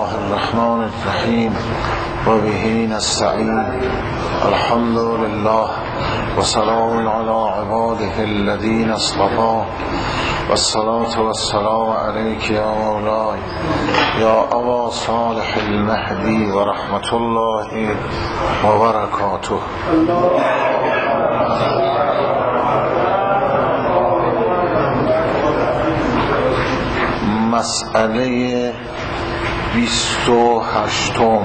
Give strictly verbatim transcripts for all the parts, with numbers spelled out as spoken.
الله الرحمن الرحیم و به نستعین. الحمد لله و سلام علی عباده الذین اصطفى والصلاة والسلام علیک یا مولای یا ابا صالح المهدی و رحمت الله و برکاته. مسئله بیست و هشتم.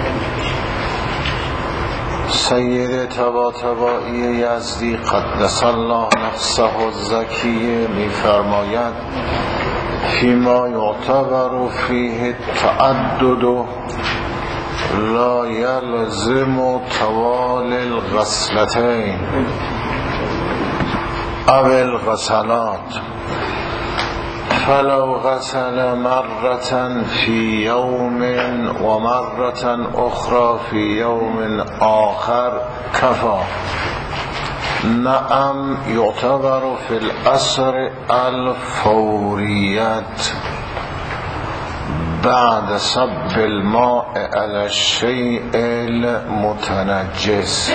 سید طباطبایی یزدی قدس الله نفسه الزکیه می فرماید فیما یعتبر فیه التعدد لا یلزم طوال الغسلتین او الغسلات، فلو غسل مرة في يوم ومرة أخرى في يوم آخر كفى. نعم يعتبر في الأصل الفورية بعد صب الماء على الشيء المتنجس.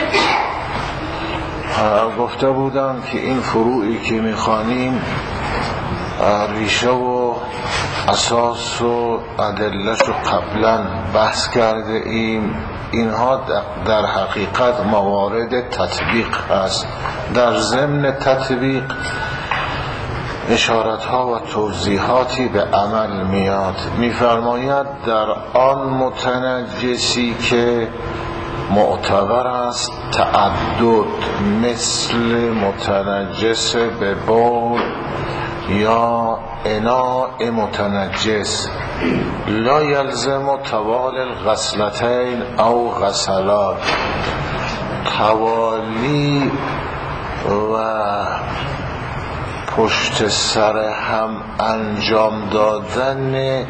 گفته بودم که این فروعی که میخوانیم ریشه و اساس و ادله‌ش رو قبلا بحث کرده ایم. اینها در حقیقت موارد تطبیق هست. در ضمن تطبیق اشارت ها و توضیحاتی به عمل میاد. میفرماید در آن متنجسی که معتبر است تعدد، مثل متنجس به بول یا اناء متنجس، لا یلزم طوال الغسلتین او غسلات، توالی و پشت سر هم انجام دادن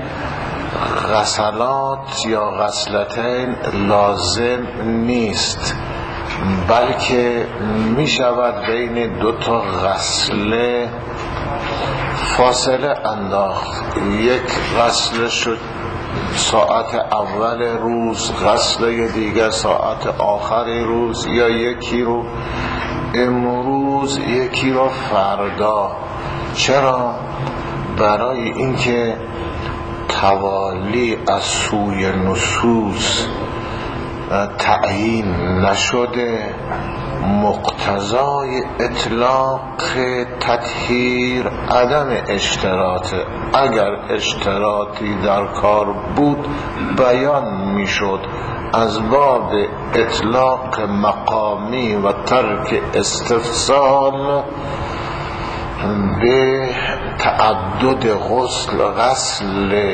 غسلات یا غسلتین لازم نیست، بلکه می شود بین دو تا غسله فاصله انداخت. یک غسل شد ساعت اول روز، غسل دیگر ساعت آخر روز، یا یکی رو امروز یکی رو فردا. چرا؟ برای اینکه توالی از سوی نصوص تعیین نشده، مقتضای اطلاق تطهیر عدم اشتراط. اگر اشتراطی در کار بود بیان میشد. از باب اطلاق مقامی و ترک استفصال به تعدد غسل غسل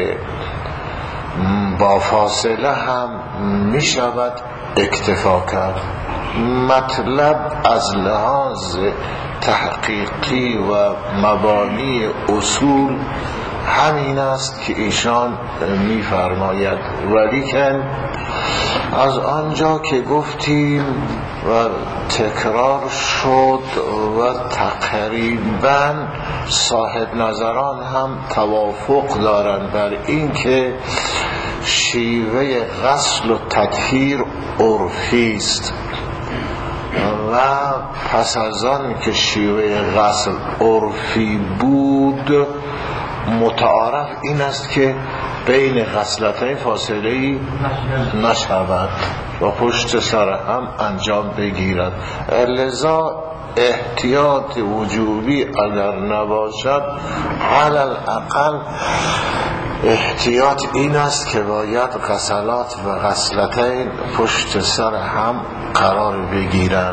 با فاصله هم می شود اکتفا کرد. مطلب از لحاظ تحقیقی و مبانی اصول همین است که ایشان می فرماید. ولیکن از آنجا که گفتیم و تکرار شد و تقریبا صاحب نظران هم توافق دارند بر این که شیوه غسل و تطهیر عرفی است و پس از آن که شیوه غسل عرفی بود، متعارف این است که بین غسلتین فاصله‌ای نشود و پشت سر هم انجام بگیرد. لذا احتیاط وجوبی اگر نباشد، علی الاقل احتیاط این است که باید غسلات و غسلتین پشت سر هم قرار بگیرند.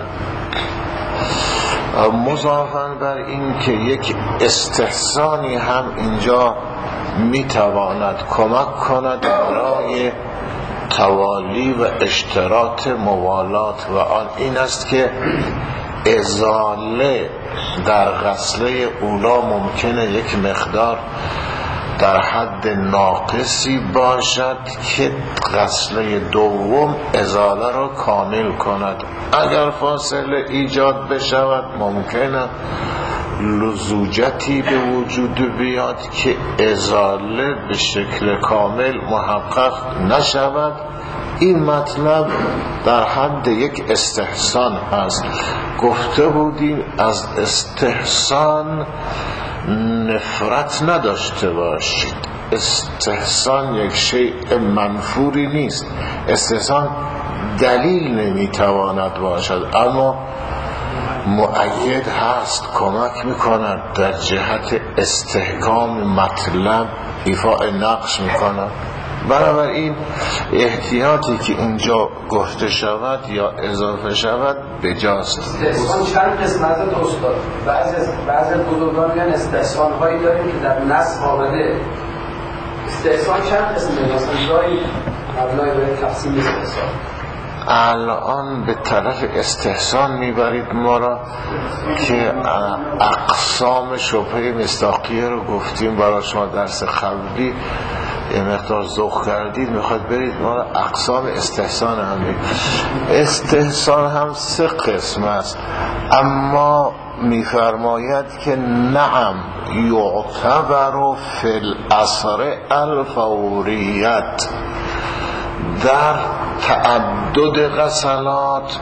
مضافاً بر این که یک استحسانی هم اینجا میتواند کمک کند برای توالی و اشتراط موالات، و آن این است که ازاله در غسله اولا ممکنه یک مقدار در حد ناقصی باشد که غسله دوم ازاله را کامل کند. اگر فاصله ایجاد بشود ممکنه لزوجتی به وجود بیاد که ازاله به شکل کامل محقق نشود. این مطلب در حد یک استحسان هست. گفته بودیم از استحسان نفرت نداشته باشید. استحسان یک شیء منفوری نیست. استحسان دلیل نمیتواند باشد اما مؤید هست، کمک میکند در جهت استحکام مطلب، ایفاء نقش میکند. بنابراین احتیاطی که اینجا گفته شود یا اضافه شود بجاست. استحسان چند قسم از استاد؟ بعضی از بعضی از بزرگان میگن استحسان هایی داریم که در نص آمده. استحسان چند قسمه؟ مثلا جایی مبنای برای تقسیم استحسان. الان به طرف استحسان میبرید ما را که اقسام شبهه مصداقیه رو گفتیم برای شما درس قبلی یه مقدار ذوق کردید، میخواد برید ما را اقسام استحسان هم بید. استحسان هم سه قسم است اما میفرماید که نعم یعتبر فی الاثر الفوریت، در تعدد غسلات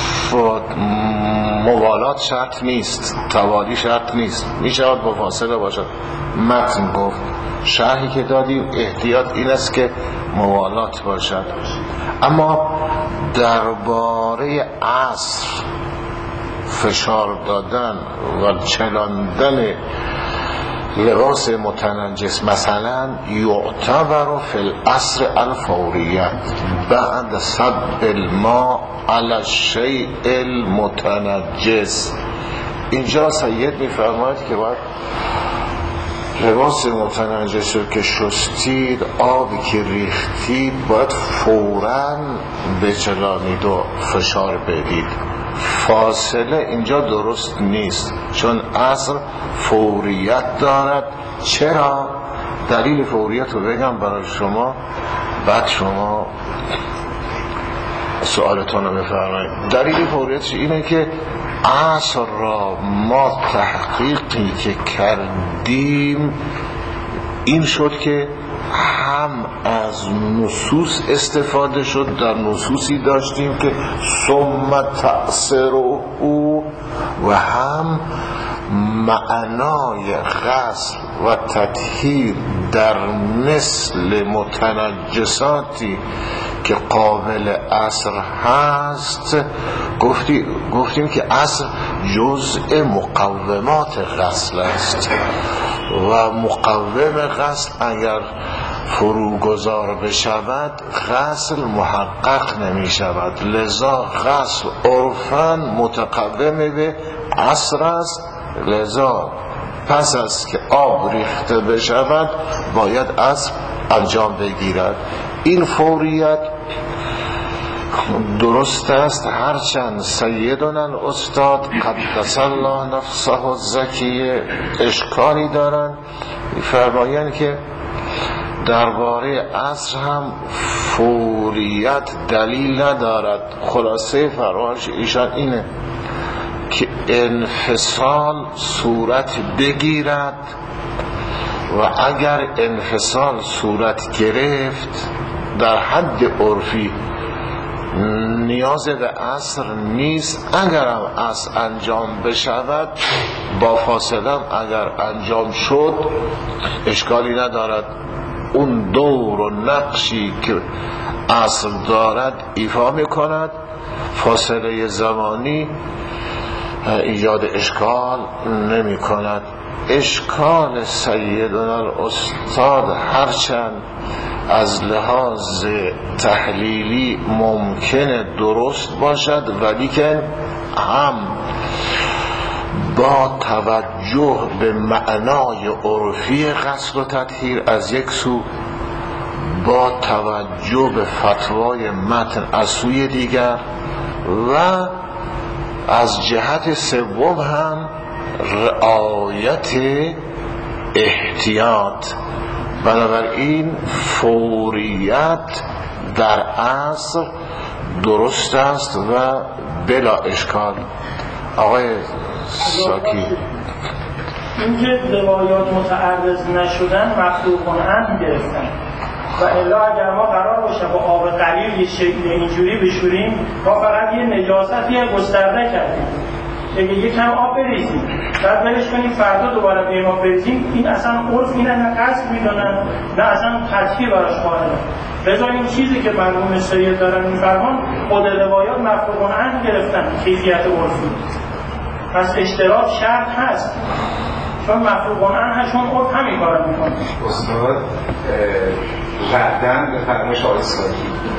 موالات شرط نیست، توالی شرط نیست، میشود با فاصله باشد. متن گفت، شرحی که دادیم احتیاط این است که موالات باشد. اما درباره عصر فشار دادن و چلاندن لباس متنجس مثلا یعتبر فی العصر الفوریت بعد صب الماء علی الشیء المتنجس. اینجا سید میفرماید که باید لباس متنجس رو که شستید، آبی که ریختید باید فوراً بچلانید و فشار بدید. فاصله اینجا درست نیست چون عصر فوریت دارد. چرا؟ دلیل فوریت رو بگم برای شما بعد شما سوالتون رو بفرمایید. دلیل فوریت اینه که عصر را ما تحقیقی که کردیم این شد که هم از نصوص استفاده شد، در نصوصی داشتیم که ثم تأثیر او و هم معنای غسل و تطهیر در مثل متنجساتی که قابل عصر هست. گفتی گفتیم که عصر جزء مقومات غسل است و مقوم غسل اگر فروگذار بشود غسل محقق نمی شود. لذا غسل عرفاً متقوم به عصر است. لذا پس از که آب ریخته بشود باید عصر انجام بگیرد. این فوریت درست است، هرچند سیدنا الاستاد قدس الله نفسه الزکیه اشکالی دارن، می‌فرمایند که درباره عصر هم فوریت دلیل ندارد. خلاصه فرمایش ایشان اینه که انفصال صورت بگیرد و اگر انفصال صورت گرفت در حد عرفی نیاز به عصر نیست. اگر هم عصر انجام بشود با فاصله اگر انجام شد اشکالی ندارد. اون دور و نقشی که عصر دارد ایفا میکند. فاصله زمانی ایجاد اشکال نمی کند. اشکال سیدنا الاستاد هرچند از لحاظ تحلیلی ممکنه درست باشد ولیکن هم با توجه به معنای عرفی غسل و تطهیر از یک سو، با توجه به فتوای متن از سوی دیگر و از جهت سوم هم رعایت احتیاط. بنابراین فوریت در عصر درست است و بلا اشکال. آقای ساکی اینکه روایات متعرض نشدن مخلوق عنه گرفتن و الا اگر ما قرار باشه با آب قلیل یه شکل اینجوری بشوریم ما فقط یه نجاستی گسترده کردیم اگه یه کم آب بریزیم بعد بلش کنیم فردا دوباره به ما بریزیم این اصلا عرف اینه نه قصد میدونن نه اصلا تطهیر براش قائلن. بذاریم چیزی که مرحوم سید دارن میفرمان خود روایات مخلوق عنه گرفتن کیفیت عرفی پس اشتراک شرط هست چون مخلوق عنه چون عرف همین کارو میکنه. استاد ردن به فرمایش آقای ساکی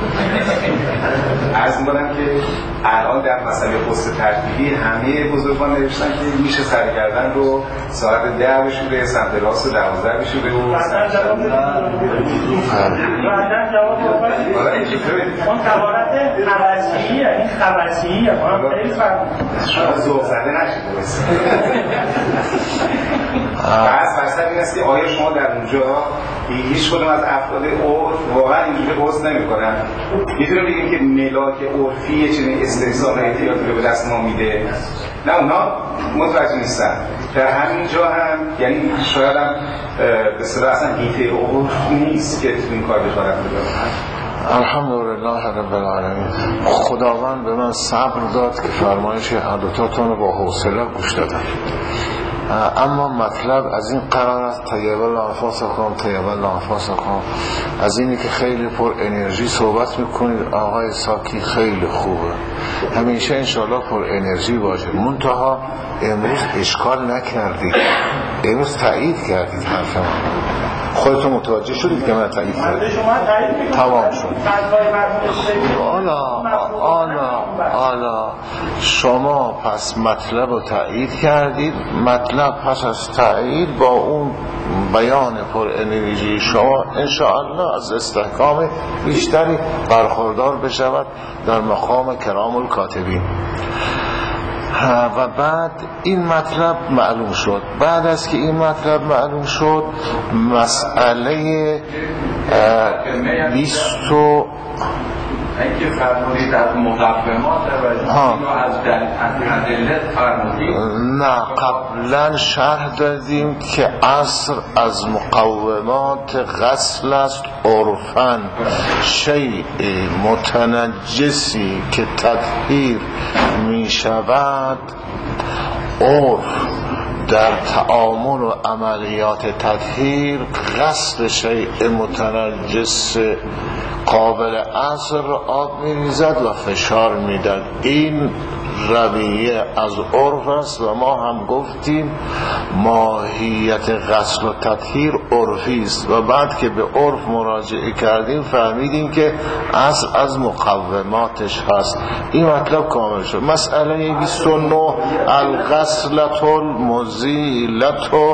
عرض می‌کنم که الان در مسئله غسل ترتیبی همه بزرگان نوشتن که میشه سرگردن رو ساعت ده بشوره سمت راست و دوازده بشوره و بعدن جواب بعدن جواب اون قوارت خبرچیه این خبرچیه ما هم خیلی فرق شما ذوق زده نشید بس بعض فرصت این است که آیا شما در اونجا هیچ کدوم از افراد عرف واقعا اینجوری غسل نمی‌کنن میتونم بگیم که ملاک عرفی یه چنین استحسان احتیاطی رو به دست ما میده نه اونا متوجه نیستن در همین جا هم یعنی شاید هم به اصطلاح اصلا هیته عرف نیست که این کار بخواد بکنه. الحمدلله رب العالمین خداوند به من صبر داد که فرمایش هر دوتاتون رو با حوصله گوش دادم اما مطلب از این قرار است طیب الانفاسکم طیب الانفاسکم از اینی که خیلی پر انرژی صحبت میکنید آقای ساکی خیلی خوبه همیشه انشالله پر انرژی باشه منتها امروز اشکال نکردید امروز تایید کردید حرف من خودتون متوجه شدید که من تایید کردم تمام شد آلا آلا آلا شما پس مطلب رو تایید کردید مطلب پس از تایید با اون بیان پر انرژی شما انشاءالله از استحکام بیشتری برخوردار بشود در مقام کرام الکاتبین و بعد این مطلب معلوم شد بعد از که این مطلب معلوم شد مسئله بیست و اینکه فرمودید از مقومات و از ادله فرمودید نه قبلا شرح دادیم که عصر از مقومات غسل است عرفاً شیء متنجسی که تطهیر می شود عرف در تعامل و عملیات تطهیر غسل شیء متنجس قابل عصر آب می‌ریزد و فشار میدن این رویه از عرف است و ما هم گفتیم ماهیت غسل و تطهیر عرفی است و بعد که به عرف مراجعه کردیم فهمیدیم که اصل از مقوماتش هست این مطلب کامل شد. مسئله بیست و نه الغسلة المزیلة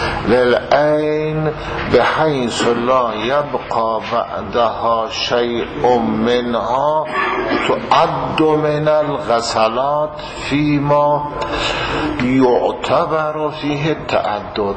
للعین بحیث لا یبقى بعدها شیء منها تعد من الغسلات فیما یعتبر فیه تعدد.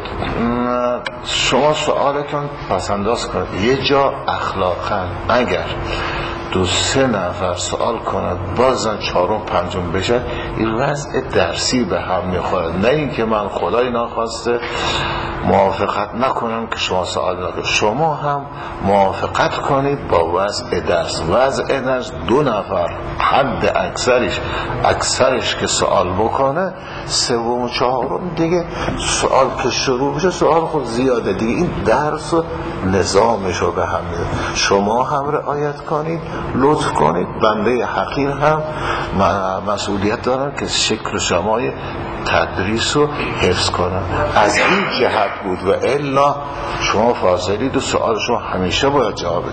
شما سوالتون پسنداز کنید یه جا اخلاقا اگر دو سه نفر سوال کند بازن چهارم پنجم بشه این وضع درسی به هم میخورد نه این که من خدای ناخواسته موافقت نکنم که شما سوال نکنید شما هم موافقت کنید با وضع درس وضع درس دو نفر حد اکثرش اکثرش که سوال بکنه سوم و چهارم دیگه سوال که شروع بشه سوال خود زیاده دیگه این درس و نظامش رو به هم میده شما هم رعایت کنید لطف کنید بنده حقیر هم مسئولیت دارم که شکل شمای تدریس رو حفظ کنم از این جهت بود و الا شما فاضلید و سوال شما همیشه باید جوابه.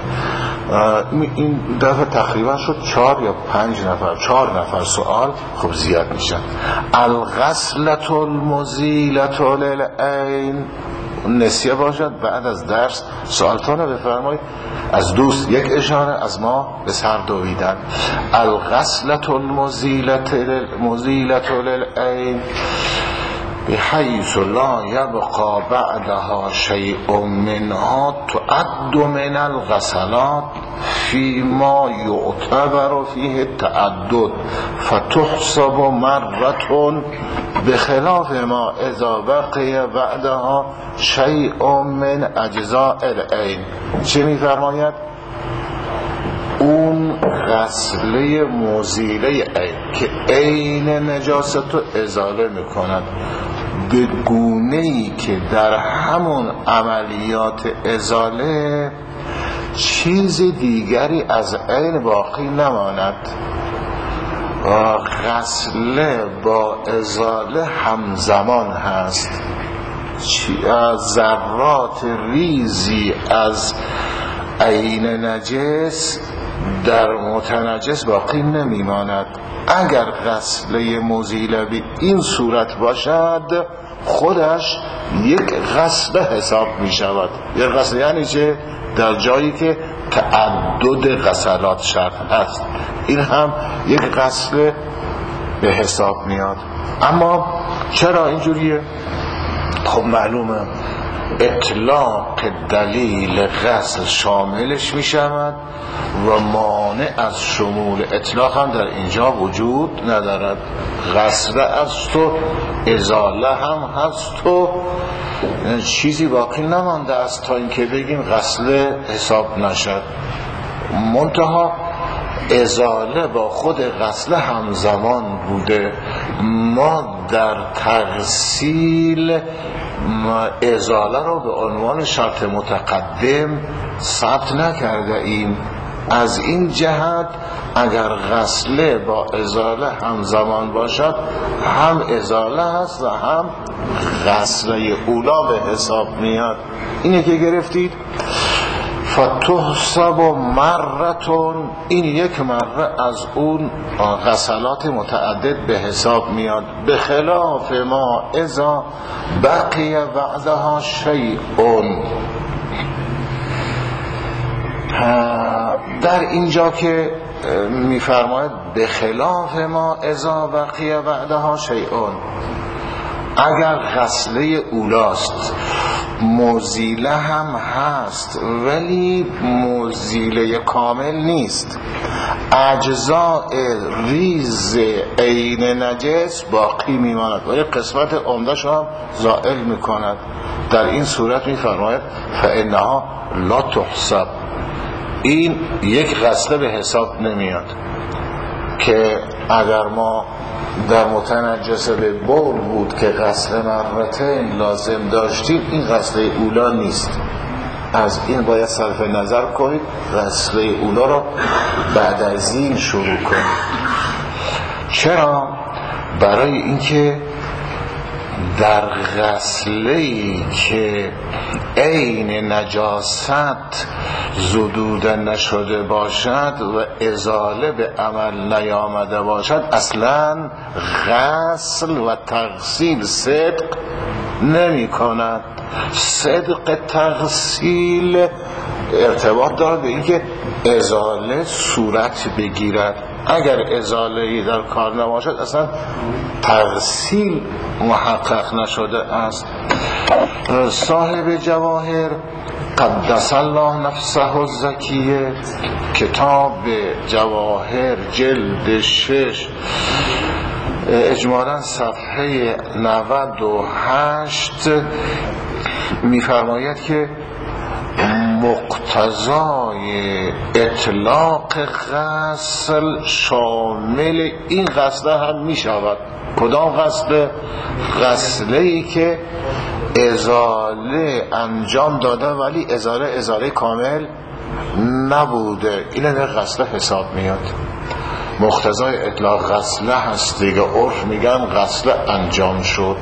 این دفعه تقریبا شد چهار یا پنج نفر چهار نفر سوال خب زیاد میشن. الغسلة المزیلة للعین نسیه باشد بعد از درس سوالتانه بفرمایید از دوست یک اشاره از ما به سر دویدن. الغسلة المزیلة للعین بحیث لا یبقى بعدها شیء منها تعد من الغسلات فيما يعتبر فيه التعدد فتحسب مرة بخلاف ما اذا بقي بعدها شیء من اجزاء العین. چه می‌فرماید؟ اون غسله مزیله عین که عین نجاست رو ازاله میکند به گونه‌ای که در همون عملیات ازاله چیز دیگری از عین باقی نماند. و غسله با ازاله همزمان هست. ذرات ریزی از عین نجس در متنجس باقی نمیماند. اگر غسله مزیله به این صورت باشد خودش یک غسله حساب می شود. یک غسله یعنی چه؟ در جایی که تعدد غسلات شرط است، این هم یک غسله به حساب میاد. اما چرا اینجوریه؟ خب معلومه اطلاق دلیل غسل شاملش می شود و مانع از شمول اطلاق هم در اینجا وجود ندارد. غسل از تو ازاله هم هست تو چیزی باقی نمانده است تا اینکه بگیم غسل حساب نشد. منتها ازاله با خود غسل همزمان بوده. ما در تغسیل ازاله رو به عنوان شرط متقدم ثبت نکرده ایم. از این جهت اگر غسله با ازاله همزمان باشد هم ازاله هست و هم غسله اولا به حساب میاد. اینه که گرفتید. فتحسب مرتون، این یک مره از اون غسلات متعدد به حساب میاد. به خلاف ما اذا بقی بعدها شیء، در اینجا که میفرماید به خلاف ما اذا بقی بعدها شیء، اگر غسله اولاست مزیله هم هست ولی مزیله کامل نیست، اجزاء ریز عین نجس باقی میماند و یک قسمت عمده‌اش هم زائل میکند. در این صورت میفرماید فانها لا تحسب، این یک غسله به حساب نمیاد. که اگر ما در متنجسه به بول بود که غسل مرتين لازم داشتیم، این غسله اولا نیست. از این باید صرف نظر کنید، غسله اولا را بعد از این شروع کنید. چرا؟ برای اینکه در غسله‌ای که عین نجاست زدوده نشده باشد و ازاله به عمل نیامده باشد، اصلا غسل و تغسیل صدق نمی کند. صدق تغسیل ارتباط دارد به اینکه ازاله صورت بگیرد. اگر ازاله‌ای در کار نباشد اصلا تغسیل محقق نشده است. صاحب جواهر قدس الله نفسه الزکیه، کتاب جواهر جلد شش اجمالاً صفحه نود و هشت میفرماید که مقتضای اطلاق غسل شامل این غسله هم می شود. کدام غسله؟ غسله‌ای که ازاله انجام داده ولی ازاله ازاله کامل نبوده، این هم غسله حساب میاد. مقتضای اطلاق غسله هست دیگه. عرف میگن غسله انجام شد.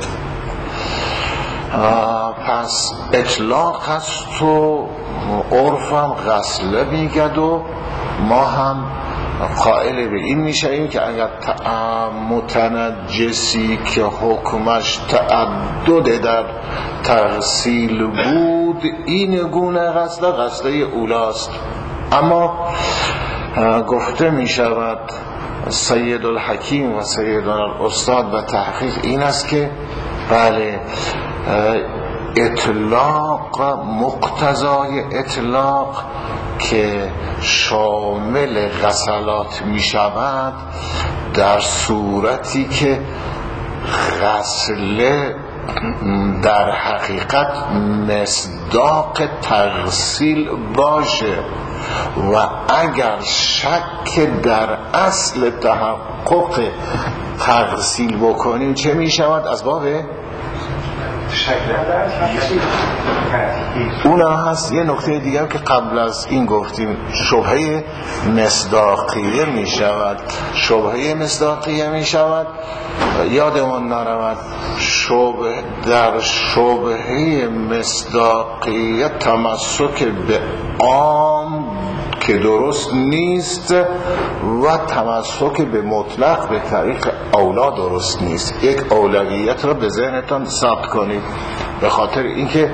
پس اطلاق هست و عرف هم غسله میگد و ما هم قائل به این میشیم که اگر متنجسی که حکمش تعدد در تغسیل بود، این گونه غسله غسله اولاست. اما گفته میشود سید الحکیم و سید الاستاد و تحقیق این است که بله، اطلاق مقتضای اطلاق که شامل غسلات می شود در صورتی که غسل در حقیقت مصداق تغسیل باشه و اگر شک در اصل تحقق تغسیل بکنیم چه می شود؟ از باب اونا هست. یه نکته دیگر که قبل از این گفتیم شبهه مصداقیه می شود. شبهه مصداقیه می شود یادمون نرود شبه در شبهه مصداقیه تمسک به عام که درست نیست و تمسک به مطلق به طریق اولا درست نیست. یک اولویت را به ذهنتان ثبت کنید، به خاطر اینکه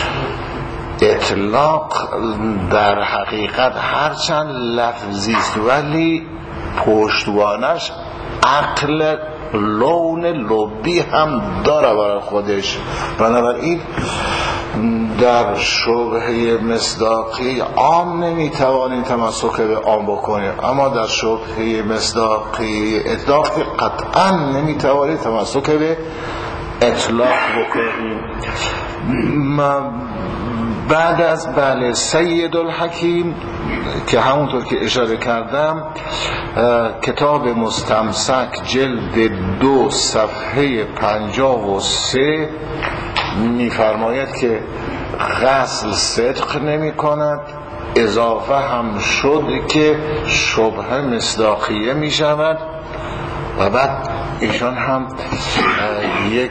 اطلاق در حقیقت هرچند لفظی است ولی پشتوانش عقل لون لبی هم داره برای خودش. بنابراین در شبهه مصداقی عام نمیتوانیم تمسک به عام بکنیم، اما در شبهه مصداقی اطلاق قطعا نمیتوانیم تمسک به اطلاق بکنیم. بعد از بله سید الحکیم که همونطور که اشاره کردم کتاب مستمسک جلد دو صفحه پنجاه و سه میفرماید که غسل صدق نمی کند، اضافه هم شد که شبهه مصداقیه می شود. و بعد ایشان هم یک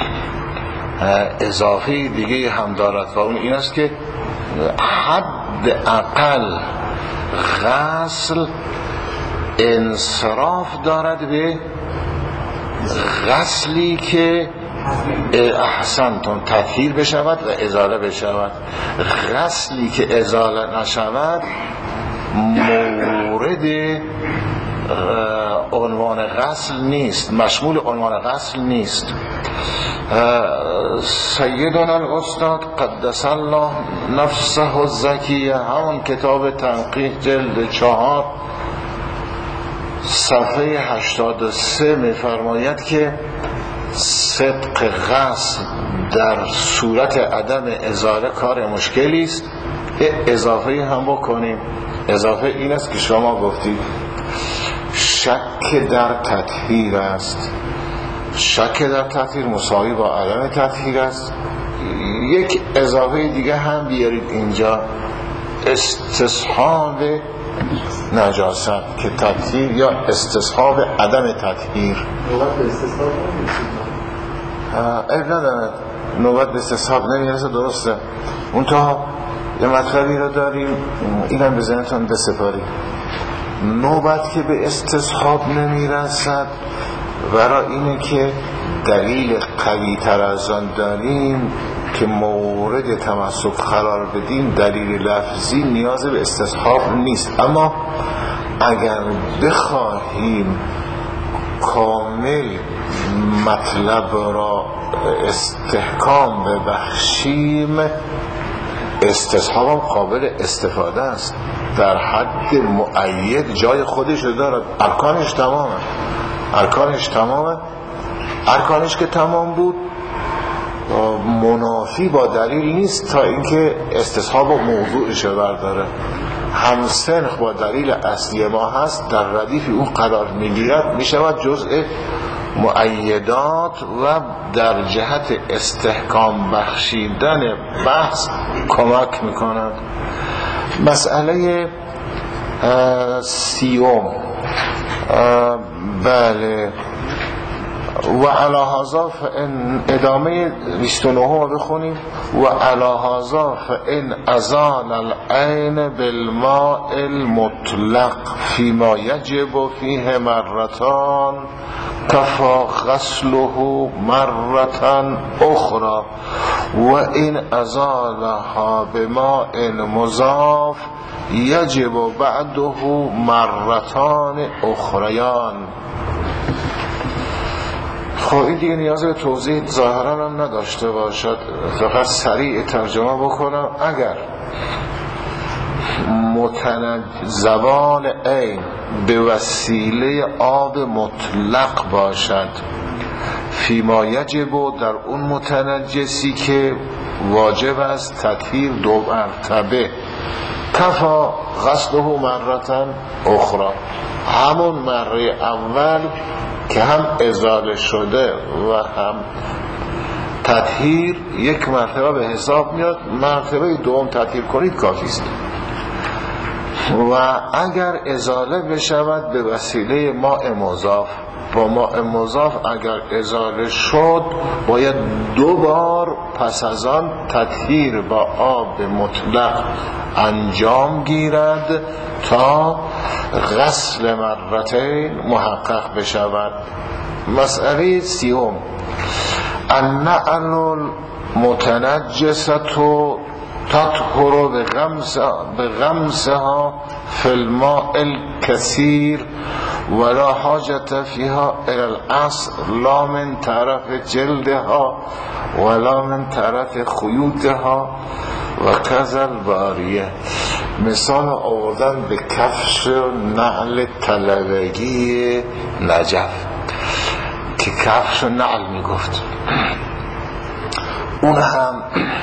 اضافه دیگه هم دارد و اون این است که حد اقل غسل انصراف دارد به غسلی که احسنتون تطهیر بشود و ازاله بشود. غسلی که ازاله نشود مورد عنوان غسل نیست، مشمول عنوان غسل نیست. سیدنا الاستاد قدس الله نفسه الزکیه همون کتاب تنقیح جلد چهار صفحه هشتاد و سه میفرماید که صدق غسل در صورت عدم ازاله کار مشکلی است. اضافه هم بکنیم، اضافه این است که شما گفتید شک در تطهیر است. شک در تطهیر مساوی با عدم تطهیر است. یک اضافه دیگه هم بیارید اینجا، استصحاب نجاست که تطهیر یا استصحاب عدم تطهیر. نوبت به استصحاب ایب ندارد، نوبت به استصحاب نمیرسه، درسته. اون تا یه مطلبی رو داریم اینم به ذهنتان بسپارید. نوبت که به استصحاب نمیرسد برای اینه که دلیل قوی تر از آن داریم که مورد تمسک قرار بدیم، دلیل لفظی نیاز به استصحاب نیست. اما اگر بخواهیم کامل مطلب را استحکام ببخشیم استصحاب هم قابل استفاده است، در حد مؤید جای خودش دارد. ارکانش تمامه، ارکانش تمامه ارکانش که تمام بود منافی با دلیل نیست تا اینکه استصحاب و موضوعش برداره. همسنخ با دلیل اصلی ما هست، در ردیف اون قرار میگیرد، میشود جزء مؤیدات و در جهت استحکام بخشیدن بحث کمک میکند. مسئله سیوم بله و علی هذا فان ادامه بیست و نه رو بخونیم. و علی هذا فان ازال العین بالماء المطلق فيما يجب فيه مرتان كفى غسله مرة اخرى و ان ازالها بماء مضاف يجب بعده مرتان اخريان. خب این دیگه نیاز به توضیح ظاهرا هم نداشته باشد، فقط سریع ترجمه بکنم. اگر متنج زوال عین به وسیله آب مطلق باشد فیما یجب، در اون متنجسی که واجب است تطهیر دو مرتبه، کفا غسله مرتن اخرى، همون مره اول که هم ازاله شده و هم تطهیر یک مرتبه به حساب میاد، مرتبه دوم تطهیر کنید کافی است. و اگر ازاله بشود به وسیله ماء مضاف، با ماء مضاف اگر ازاله شد باید دو بار پس از آن تطهیر با آب مطلق انجام گیرد تا غسل مرتين محقق بشود. مسئله سیوم، النعل المتنجسة تطهر بغمسها في الماء الكثير ولا حاجة فيها إلى الأصل، لا من طرف جلدها ولا من طرف خيوطها وكذا الباریه. مثال آوردن به کفش نعل طلبگی نجف که کفش نعل میگفت، اون هم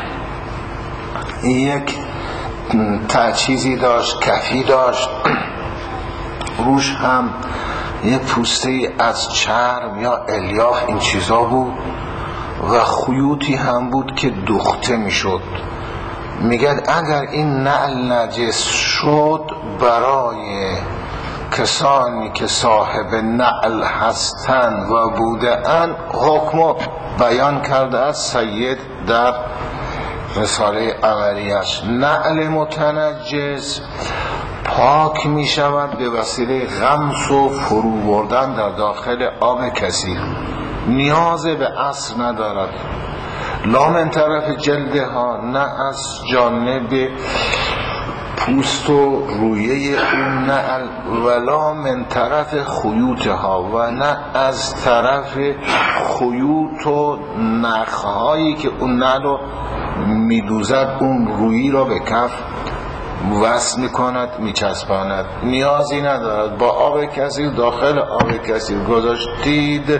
یک چیزی داشت، کفی داشت، روش هم یه پوسته از چرم یا الیاف این چیزا بود و خیوطی هم بود که دوخته میشد. میگن اگر این نعل نجس شد برای کسانی که صاحب نعل هستند و بودند، حکم بیان کرده از سید در رساله اولیش. نعل متنجس پاک می شود به وسیله غمس و فرو بردن در داخل آب کثیر، نیاز به اصل ندارد، لا من طرف جلدها، نه از جانب پوست و رویه اون نعل، ولا من طرف خیوطها، و نه از طرف خیوط و نخهایی که اون نعل رو میدوزد، اون رویی را به کف وصل میکند میچسباند، نیازی ندارد. با آب کثیر داخل آب کثیر گذاشتید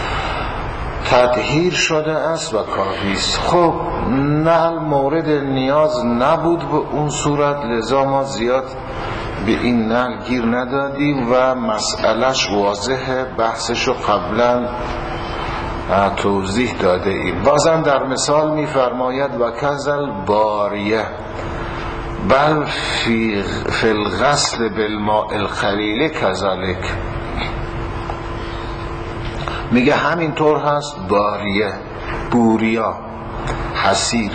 تطهیر شده است و کافی است. خب نعل مورد نیاز نبود به اون صورت، لذا ما زیاد به این نعل گیر ندادیم و مسئلهش واضحه، بحثشو قبلا توضیح داده ایم. بازم در مثال میفرماید و کذل باریه بل فی فی الغسل بالماء القلیل کذالک، میگه همینطور هست باریه، بوریا، حسیر،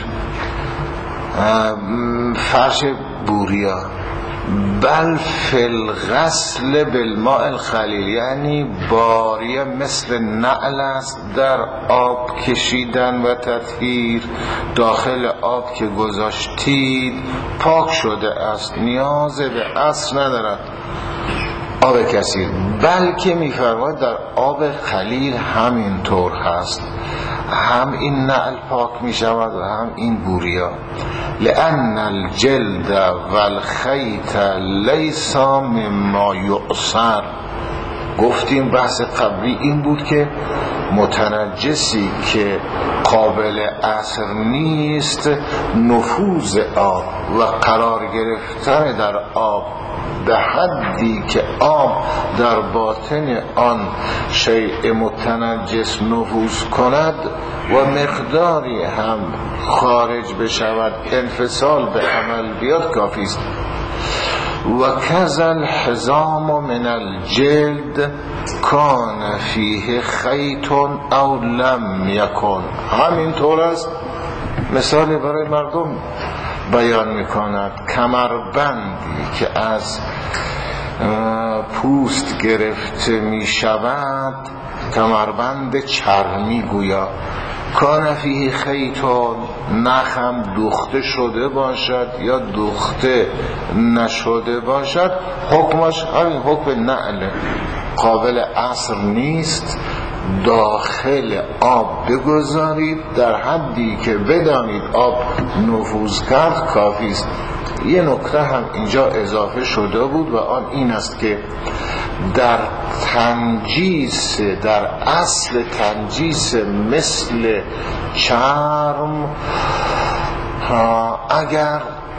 فرش بوریا. بل فی الغسل بالماء القلیل، یعنی باریه مثل نعل است در آب کشیدن و تطهیر، داخل آب که گذاشتید پاک شده است، نیاز به اصل ندارد آب کثیر. بلکه میفرماید در آب قلیل همینطور هست، هم این نعل پاک می شود و هم این بوریا. لأن الجلد والخیط لیس مما یعصر، گفتیم بحث قبلی این بود که متنجسی که قابل عصر نیست، نفوذ آب و قرار گرفتن در آب به حدی که آب در باطن آن شیء متنجس نفوذ کند و مقداری هم خارج بشود، انفصال به عمل بیاد، کافی است. و کذا الحزام من الجلد کان فیه خیط او لم یکن، همینطور است. مثال برای مردم بیان میکند، کمربندی که از پوست گرفته میشود، کمربند چرمی گویا، کان فیه خیطون، نخم دوخته شده باشد یا دوخته نشده باشد، حکمش همین حکم نعل، قابل عصر نیست داخل آب بگذارید در حدی که بدانید آب نفوذ کرد کافی است. یه نکته هم اینجا اضافه شده بود و آن این است که در تنجیس، در اصل تنجیس مثل چرم، اگر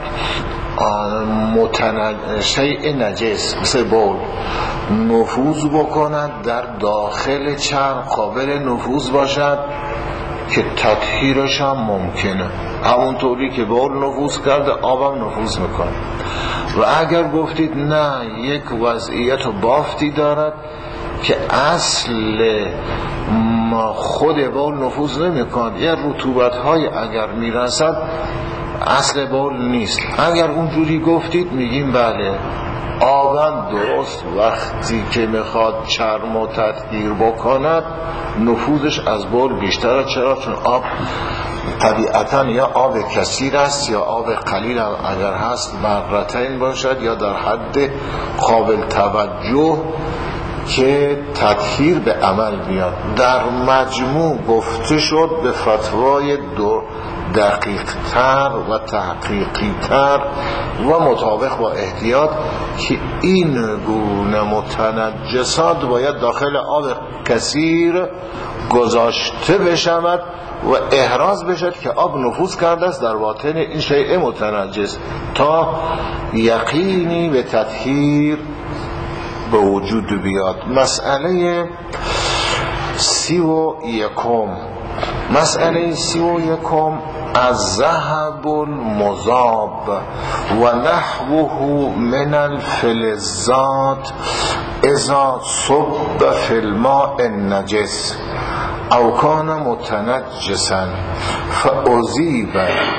متنج... شیء نجس مثل بول نفوذ بکند در داخل چرم قابل نفوذ باشد که تطهیرش هم ممکنه، همونطوری که بول نفوذ کرده آبم نفوذ میکنه. و اگر گفتید نه یک وضعیت و بافتی دارد که اصل خود بول نفوذ نمیکنه، یه رطوبت های اگر میرسد اصل بول نیست، اگر اونجوری گفتید میگیم بله آبم درست وقتی که میخواد چرم و تطهیر بکند نفوذش از بول بیشتره. چرا؟ چون آب طبیعتا یا آب کثیر است یا آب قلیل هم اگر هست مرتين باشد یا در حد قابل توجه که تطهیر به عمل بیاد. در مجموع گفته شد به فتوای دو دقیق تر و تحقیقی تر و مطابق با احتیاط که این گونه متنجسات باید داخل آب کثیر گذاشته بشود و احراز بشد که آب نفوذ کرده است در باطن این شیء متنجس تا یقینی به تطهیر به وجود بیاد. مسئله سی و یکم مسئله سی و یکم از ذهب المذاب و نحوه من الفلزات اذا صب فی الماء النجس او کان متنجسا فاذیب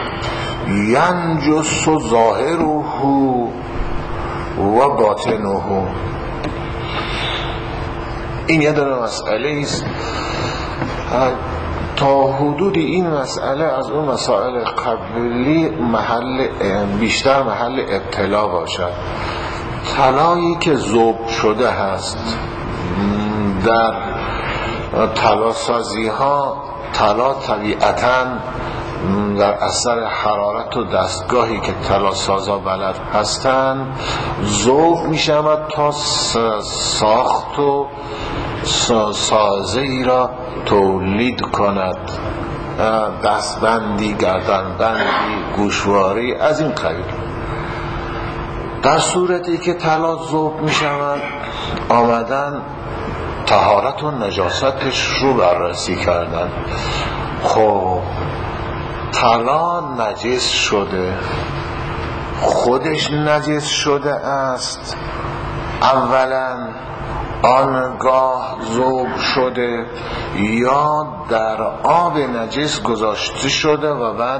ینجس ظاهره و باطنه. این یه دونه مسئله است. تا حدود این مسئله از اون مسائل قبلی محل بیشتر محل ابتلا باشد. طلایی که ذوب شده هست در طلاسازی ها، طلا طبیعتاً در اثر حرارت و دستگاهی که طلاسازا بلد هستند ذوب می شود تا ساخت و سازه ای را تولید کند، دستبندی، گردنبندی، گوشواری از این قبیل. در صورتی که طلا ذوب می شود آمدن طهارت و نجاستش رو بررسی کردن. خب طلا نجس شده، خودش نجس شده است، اولا آنگاه ذوب شده یا در آب نجس گذاشته شده و بعد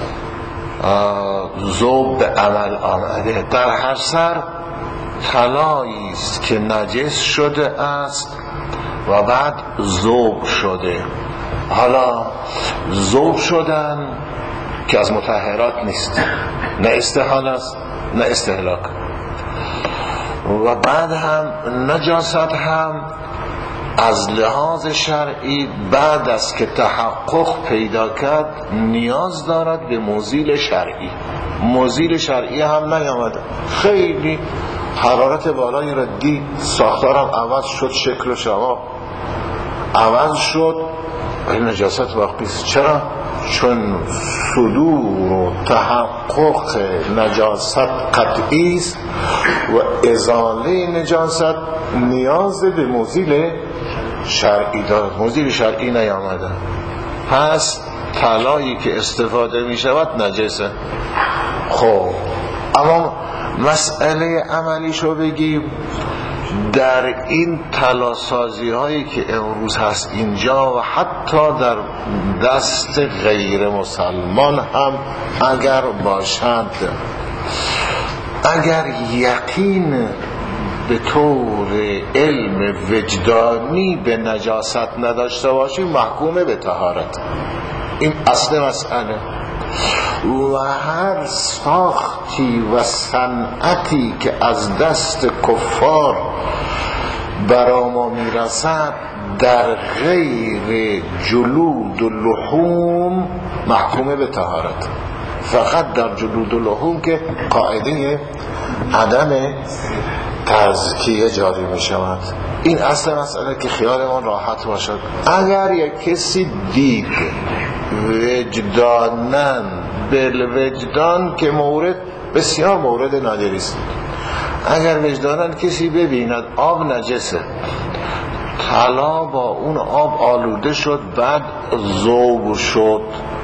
ذوب به عمل آمده. در هر سر طلایی است که نجس شده است و بعد ذوب شده. حالا ذوب شدن که از مطهرات نیست، نه استحاله است نه استهلاک، و بعد هم نجاست هم از لحاظ شرعی بعد از که تحقق پیدا کرد نیاز دارد به مزیل شرعی. مزیل شرعی هم نیامده، خیلی حرارت بالایی را دید، ساختارم عوض شد، شکل و شما عوض شد، این نجاست واقعی است. چرا؟ چون صدور و تحقق نجاست قطعی است و ازاله نجاست نیاز به مزیل شرعی دارد. مزیل شرعی نیامده، پس طلایی که استفاده می شود نجسه. خب اما مسئله عملیشو بگیم، در این طلاسازی هایی که امروز هست اینجا و حتی در دست غیر مسلمان هم اگر باشند، اگر یقین به طور علم وجدانی به نجاست نداشته باشی محکومه به طهارت. این اصل مسئله. و هر ساختی و صنعتی که از دست کفار برا ما میرسد در غیر جلود و لحوم محکومه به طهارت، فقط در جلود و لحوم که قاعده عدم تزکیه جاری می شود. این اصل مسئله که خیالمان راحت باشد. اگر یک کسی دید وجدانن بالوجدان که مورد بسیار مورد نادری است، اگر وجدانن کسی ببیند آب نجسه، طلا با اون آب آلوده شد بعد ذوب شد،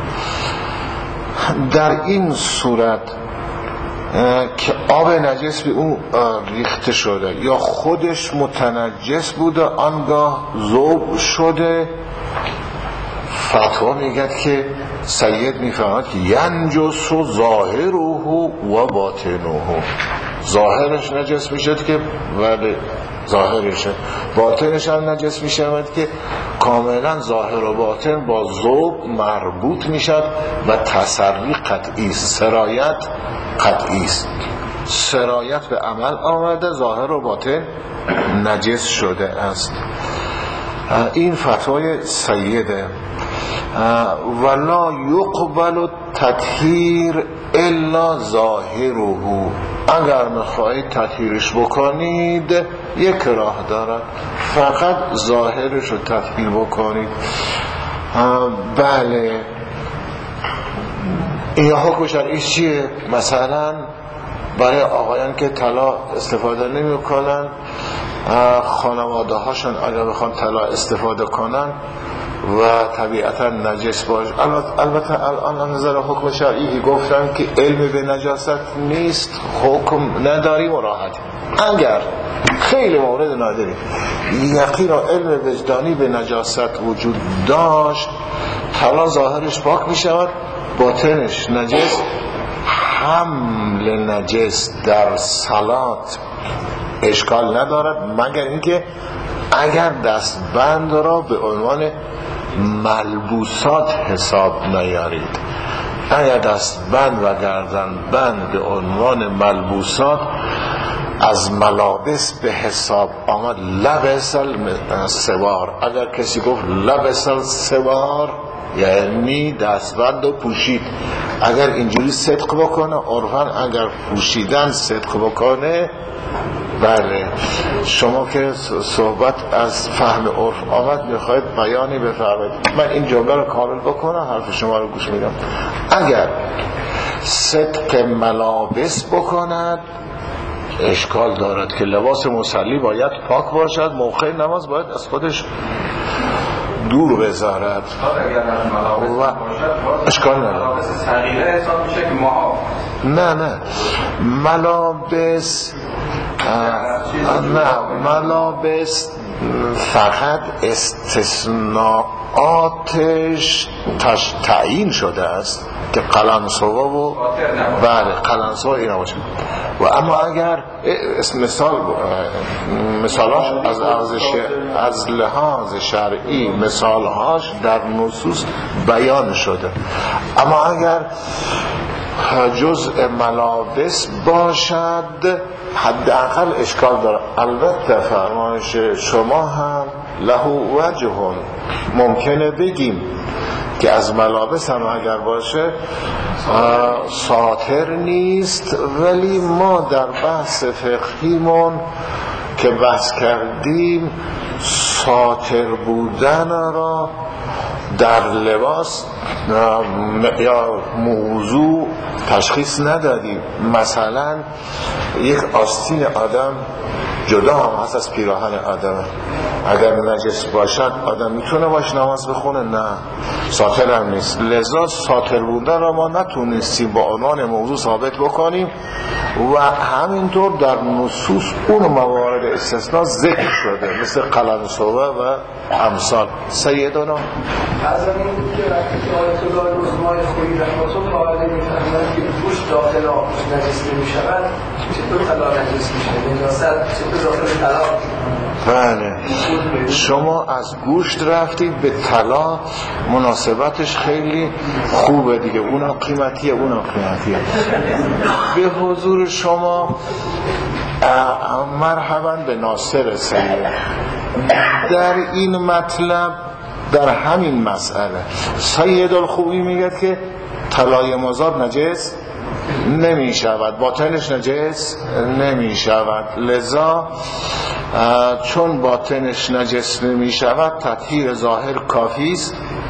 در این صورت که آب نجس به اون ریخته شده یا خودش متنجس بوده آنگاه ذوب شده، فتوا میگه که سید میفهمد که ینجس و ظاهره و باطنه، ظاهرش نجس میشد که ولی ظاهرشه، باطنش هم نجس میشود که کاملا ظاهر و باطن با ذوب مربوط میشد و تسری قطعی است، سرایت قطعی است، سرایت به عمل آمده، ظاهر و باطن نجس شده است. این فتوای سیده. ولا یقبل تطهیر الا ظاهره، اگر میخواهید تطهیرش بکنید یک راه دارد، فقط ظاهرش رو تطهیر بکنید. بله این حکم شرعی چیه؟ مثلا برای آقایان که طلا استفاده نمی کنن، خانواده هاشون اگر بخوان طلا استفاده کنن و طبیعتا نجس باشه، البته الان نظر حکم شرعی گفتن که علم به نجاست نیست، حکم نداریم و راحت. اگر خیلی مورد نادری یقین و علم وجدانی به نجاست وجود داشت، طلا ظاهرش پاک می شود، باطنش نجس، حمل نجس در صلات اشکال ندارد، مگر اینکه اگر دستبند را به عنوان ملبوسات حساب نیارید. اگر دستبند و گردنبند به عنوان ملبوسات از ملابس به حساب آمد، لبس السوار، اگر کسی گفت لبس السوار یعنی دستبند رو پوشید، اگر اینجوری صدق بکنه عرفاً، اگر پوشیدن صدق بکنه، بله. شما که صحبت از فهم عرف آمد میخواید بیانی بفرمایید، من این جمله رو کامل بکنم، حرف شما رو گوش میدم. اگر صدق ملابس بکند اشکال دارد که لباس مصلی باید پاک باشد، موقع نماز باید از خودش دور بذارد و اشکال ندارد. نه نه ملابس نه ملابس فقط استثناءاتش تعیین شده است که قلنسوه و بله قلنسوه اینا باشه. و اما اگر مثال مثالاش از از از لحاظ شرعی مثالهاش در نصوص بیان شده، اما اگر جزء ملابس باشد حداقل اشکال داره. البته فرمایش شما هم له وجه، ممکنه بگیم که از ملابس هم اگر باشه ساتر نیست، ولی ما در بحث فقهیمون که بحث کردیم ساتر بودن را در لباس یا موضوع تشخیص ندادیم. مثلا یک آستین آدم جدا هم هست از پیراهن آدم، اگر نجس باشد آدم میتونه باش نماز بخونه؟ نه، ساتر هم نیست. لذا ساتر بودن را ما نتونستیم با عنوان موضوع ثابت بکنیم و همینطور در نصوص اون موارد استثناء ذکر شده مثل قلنسوه و امثال. سیدانا از این بود که وقتی که آیت الله رزمای خویی رحمتون قاعده میفهمند که گوشت داخل آب نجس نمیشود، چطور طلا نجس میشه؟ نجاست چطور داخل طلا؟ بله، شما از گوشت رفتید به طلا، مناسبتش خیلی خوبه دیگه، اونم قیمتیه اونم قیمتیه. به حضور شما مرحبا به ناصر سید. در این مطلب، در همین مسئله سید الخوئی میگه که طلای مذاب نجس نمی شود، باطنش نجس نمی شود، لذا چون باطنش نجس نمی شود تطهیر ظاهر کافی است.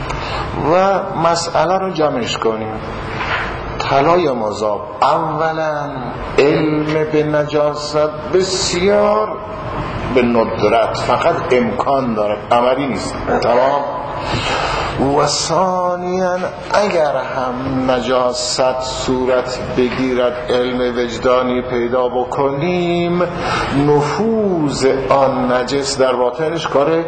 و مسئله رو جمعش کنیم. طلای مذاب اولا علم به نجاست بسیار به ندرت، فقط امکان داره، عملی نیست. تمام. و ثانیاً اگر هم نجاست صورت بگیرد، علم وجدانی پیدا بکنیم، نفوذ آن نجس در باطنش کار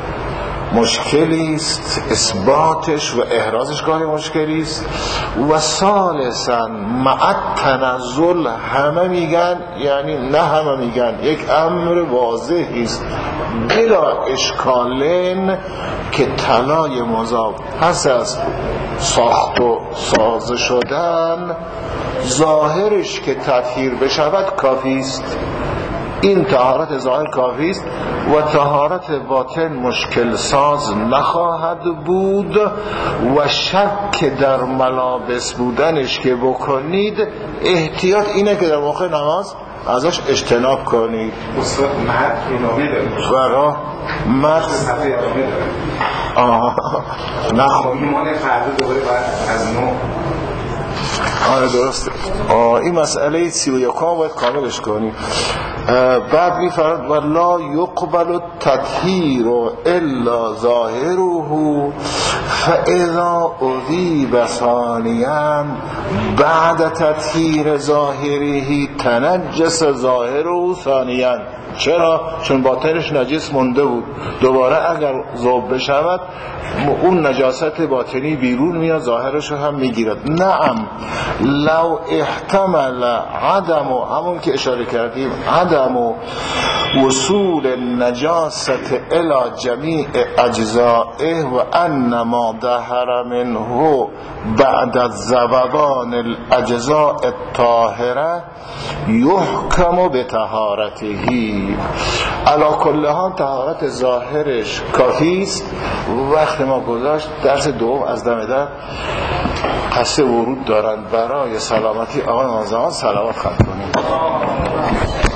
مشکلی است، اثباتش و احرازش کار مشکلی است. و ثالثاً مع التنزل، همه میگن، یعنی نه همه میگن، یک امر واضحی است بلا اشکالین که طلای مذاب پس از ساخت و سازه شدن ظاهرش که تطهیر بشود کافی است. این طهارت ظاهر کافی است و طهارت باطن مشکل ساز نخواهد بود. و شک در ملابس بودنش که بکنید، احتیاط اینه که در موقع نماز ازش اجتناب کنید. استاد مرد ادامه داریم برا مرد صفحه ادامه داریم. آه نخواه ایمان فردا دوباره باید از نو. آره درسته. آه این مسئله سی و یکم باید کاملش کنیم. بعد میفرد و لا یقبل التطهیر الا ظاهره فاذا اذیب ثانیا بعد تطهیر ظاهره تنجس ظاهره ثانیا. چرا؟ چون باطنش نجس مونده بود. دوباره اگر ذوب بشود اون نجاست باطنی بیرون میاد، ظاهرش هم میگیرد. نعم لو احتمل عدم، همون که اشاره کردیم، عدم وصول النجاست الى جمیع اجزائه و انما ظهر منه بعد الذوبان الاجزاء الطاهره یحکم بطهارته. علا کل حال طهارت ظاهرش کافی است. وقت ما گذاشت، درس دوم از دم در قصه ورود دارند. برای سلامتی آقای نازمان صلوات ختم کنیم.